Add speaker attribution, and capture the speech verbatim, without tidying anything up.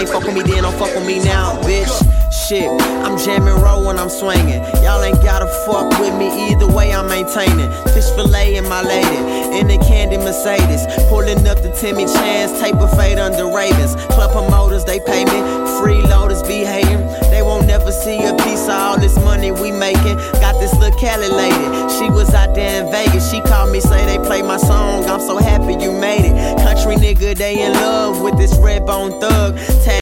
Speaker 1: Fuck with me then, don't fuck with me now, bitch. Shit, I'm jamming roll when I'm swinging. Y'all ain't gotta fuck with me either way, I'm maintaining. Fish fillet and my lady in the candy Mercedes, pulling up the Timmy Chance, tape of fade under Ravens. Club promoters, they pay me. Freeloaders be hating. They won't never see a piece of all this money we making. Got this little Cali lady, she was out there in Vegas. She called me, say they play my song. I'm so happy you made it. Country nigga, they in love with this red bone thug.